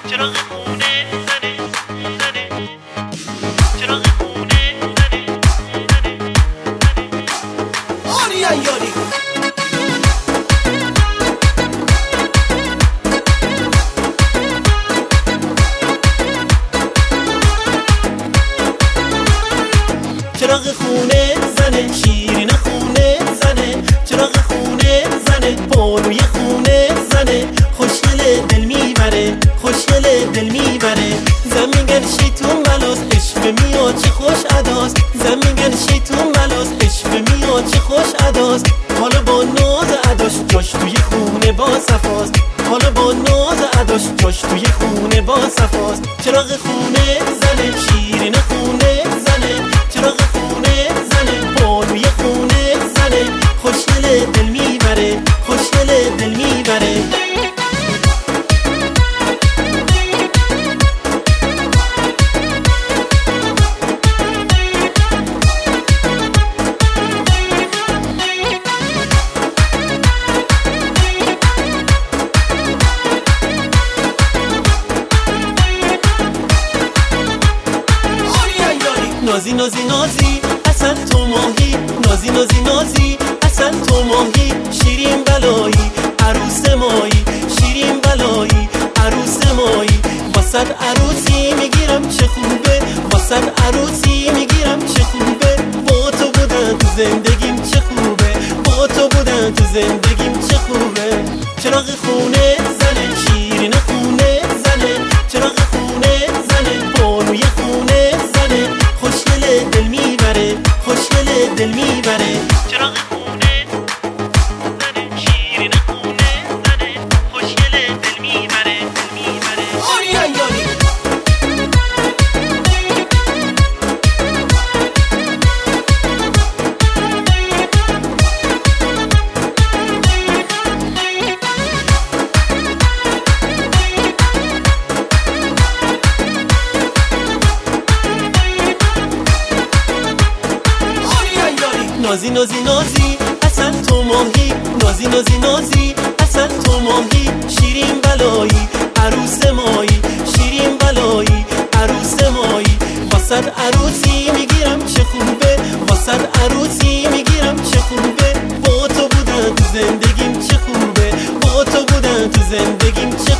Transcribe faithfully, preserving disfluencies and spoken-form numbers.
چراغ خونه زنه زنه چراغ خونه زنه زنه زنه آری ایاری چراغ خونه زنه شیرین خونه زنه چراغ خونه زنه بانوی خونه زنه خوشگل دل میبره خوشگل دل میبره زن میگن شیطون بلاس عشق میاد چه خوش اداست زن میگن شیطون بلاس عشق میاد چه خوش اداست حالا با ناز اداش جاش توی خونه با صفاست حالا با ناز اداش جاش توی خونه با صفاست چراغ خونه زنه شیرین خونه زنه چراغ خونه زنه بانوی خونه زنه خوشگل دل میبره خوشگل دل میبره نازی نازی نازی اصل تو ماهی نازی نازی نازی اصل تو ماهی شیرین بلایی عروس مایی شیرین بلایی عروس مایی واسد عروسی میگیرم چه خوبه واسد عروسی میگیرم چه خوبه با تو بودن تو زندگیم چه خوبه با تو بودن تو زندگیم چه خوبه چراغ خونه زنه شیرین خونه زنه چراغ خونه زنه بانوی خونه زنه خوشگل دل میبره خوشگل دل میبره چراغ خونه زنه شیرین خونه زنه خوشگل دل میبره دل میبره آری ایاری نازی نازی نازی اصل تو ماهی نازی نازی نازی اصل تو ماهی شیرین بلایی عروس مایی شیرین بلایی عروس مایی واسد عروسی میگیرم چه خوبه واسد عروسی میگیرم چه خوبه با تو بودن تو زندگیم چه خوبه با تو بودن تو زندگیم چه